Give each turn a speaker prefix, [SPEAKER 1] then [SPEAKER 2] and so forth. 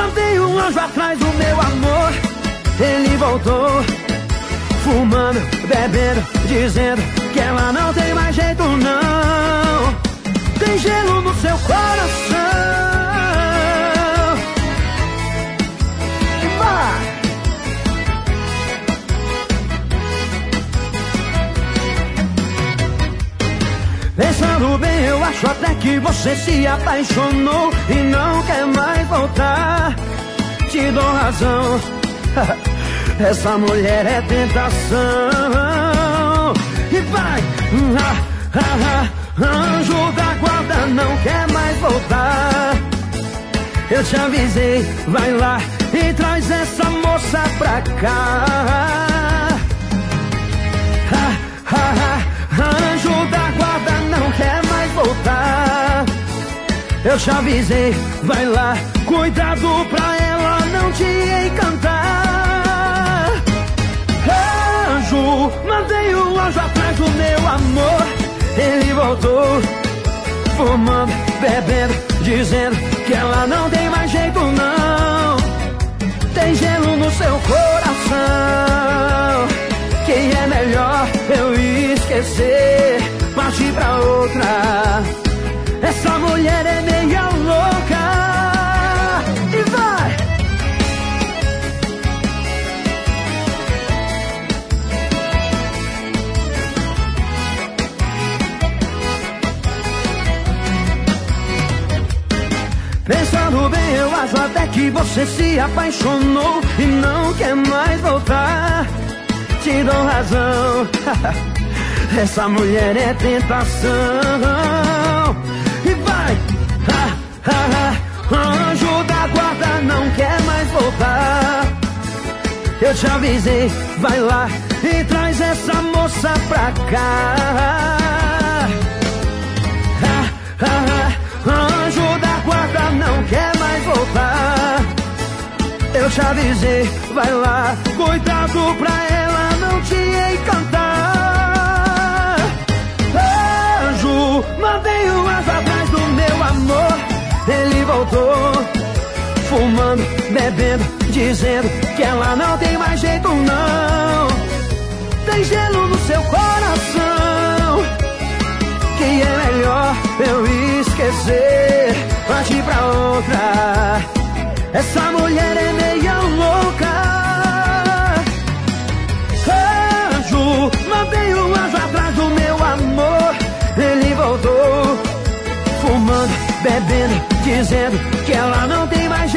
[SPEAKER 1] mandei um anjo atrás do meu amor. Ele voltou, fumando, bebendo, dizendo que ela não tem mais jeito não. Tem gelo no seu coração. Vai! Pensando bem, eu acho até que você se apaixonou e não quer mais voltar. Te dou razão. Essa mulher é tentação. E vai! Anjo da guarda não quer mais voltar. Eu te avisei, vai lá e traz essa moça pra cá. Anjo da guarda não quer mais voltar. Eu te avisei, vai lá, cuidado pra ela não te encantar. Anjo, mandei o anjo atrás do meu amor. Ele voltou, fumando, bebendo, dizendo que ela não tem mais jeito não. Tem gelo no seu coração. Quem é melhor eu esquecer, partir pra outra. Essa mulher é meia louca. E vai! Pensando bem, eu acho até que você se apaixonou e não quer mais voltar. Te dou razão. Essa mulher é tentação. E vai! Anjo da guarda não quer mais voltar. Eu te avisei, vai lá e traz essa moça pra cá. Anjo da guarda não quer mais voltar. Eu te avisei, vai lá, cuidado pra ela não te encantar. Anjo, mandei um anjo atrás do meu amor. Ele voltou, fumando, bebendo, dizendo que ela não tem mais jeito não. Tem gelo no seu coração. Que é melhor eu esquecer, partir pra outra. Essa mulher é meia louca. Anjo, mandei um anjo atrás do meu amor. Ele voltou, fumando, bebendo, dizendo que ela não tem mais